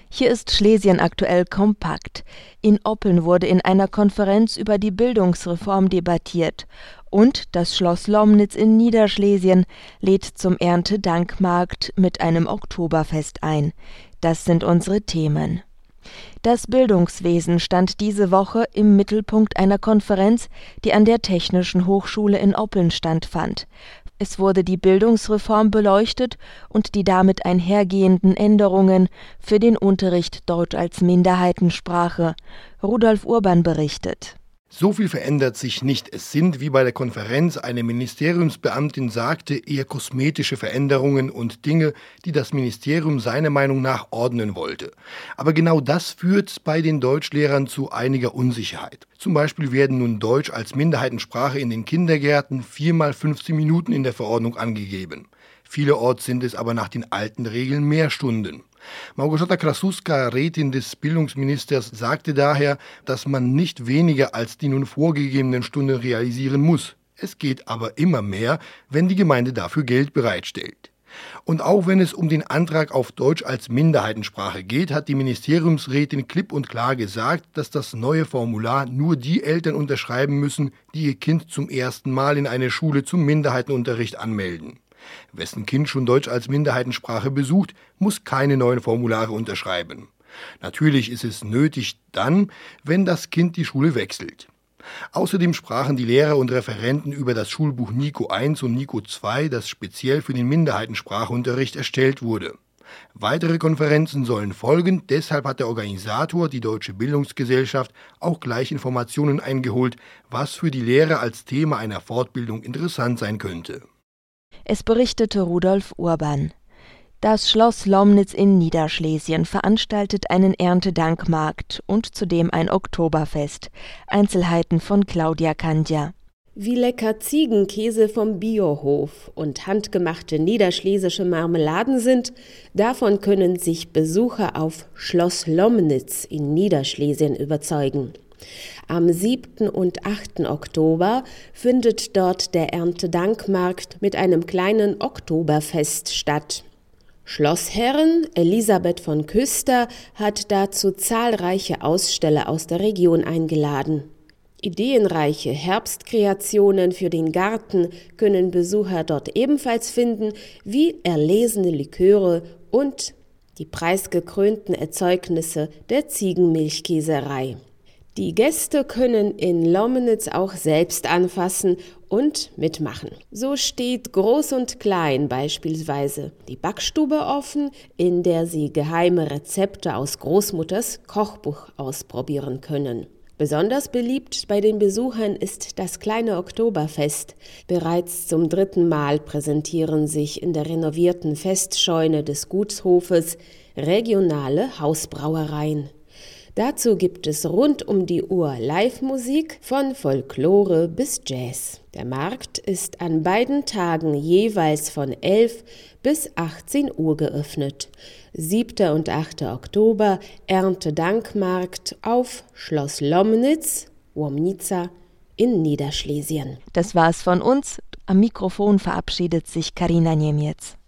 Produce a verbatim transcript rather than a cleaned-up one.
Hier ist Schlesien aktuell kompakt. In Oppeln wurde in einer Konferenz über die Bildungsreform debattiert. Und das Schloss Lomnitz in Niederschlesien lädt zum Erntedankmarkt mit einem Oktoberfest ein. Das sind unsere Themen. Das Bildungswesen stand diese Woche im Mittelpunkt einer Konferenz, die an der Technischen Hochschule in Oppeln stattfand. Es wurde die Bildungsreform beleuchtet und die damit einhergehenden Änderungen für den Unterricht Deutsch als Minderheitensprache. Rudolf Urban berichtet. So viel verändert sich nicht. Es sind, wie bei der Konferenz eine Ministeriumsbeamtin sagte, eher kosmetische Veränderungen und Dinge, die das Ministerium seiner Meinung nach ordnen wollte. Aber genau das führt bei den Deutschlehrern zu einiger Unsicherheit. Zum Beispiel werden nun Deutsch als Minderheitensprache in den Kindergärten viermal fünfzehn Minuten in der Verordnung angegeben. Vielerorts sind es aber nach den alten Regeln mehr Stunden. Małgorzata Krasuska, Rätin des Bildungsministers, sagte daher, dass man nicht weniger als die nun vorgegebenen Stunden realisieren muss. Es geht aber immer mehr, wenn die Gemeinde dafür Geld bereitstellt. Und auch wenn es um den Antrag auf Deutsch als Minderheitensprache geht, hat die Ministeriumsrätin klipp und klar gesagt, dass das neue Formular nur die Eltern unterschreiben müssen, die ihr Kind zum ersten Mal in eine Schule zum Minderheitenunterricht anmelden. Wessen Kind schon Deutsch als Minderheitensprache besucht, muss keine neuen Formulare unterschreiben. Natürlich ist es nötig dann, wenn das Kind die Schule wechselt. Außerdem sprachen die Lehrer und Referenten über das Schulbuch Nico eins und Nico zwei, das speziell für den Minderheitensprachunterricht erstellt wurde. Weitere Konferenzen sollen folgen, deshalb hat der Organisator, die Deutsche Bildungsgesellschaft, auch gleich Informationen eingeholt, was für die Lehrer als Thema einer Fortbildung interessant sein könnte. Es berichtete Rudolf Urban. Das Schloss Lomnitz in Niederschlesien veranstaltet einen Erntedankmarkt und zudem ein Oktoberfest. Einzelheiten von Claudia Kandja. Wie lecker Ziegenkäse vom Biohof und handgemachte niederschlesische Marmeladen sind, davon können sich Besucher auf Schloss Lomnitz in Niederschlesien überzeugen. Am siebten und achten Oktober findet dort der Erntedankmarkt mit einem kleinen Oktoberfest statt. Schlossherrin Elisabeth von Küster hat dazu zahlreiche Aussteller aus der Region eingeladen. Ideenreiche Herbstkreationen für den Garten können Besucher dort ebenfalls finden, wie erlesene Liköre und die preisgekrönten Erzeugnisse der Ziegenmilchkäserei. Die Gäste können in Lomnitz auch selbst anfassen und mitmachen. So steht Groß und Klein beispielsweise die Backstube offen, in der sie geheime Rezepte aus Großmutters Kochbuch ausprobieren können. Besonders beliebt bei den Besuchern ist das kleine Oktoberfest. Bereits zum dritten Mal präsentieren sich in der renovierten Festscheune des Gutshofes regionale Hausbrauereien. Dazu gibt es rund um die Uhr Live-Musik von Folklore bis Jazz. Der Markt ist an beiden Tagen jeweils von elf bis achtzehn Uhr geöffnet. siebter und achter Oktober Erntedankmarkt auf Schloss Lomnitz, Łomnica in Niederschlesien. Das war's von uns. Am Mikrofon verabschiedet sich Karina Niemiec.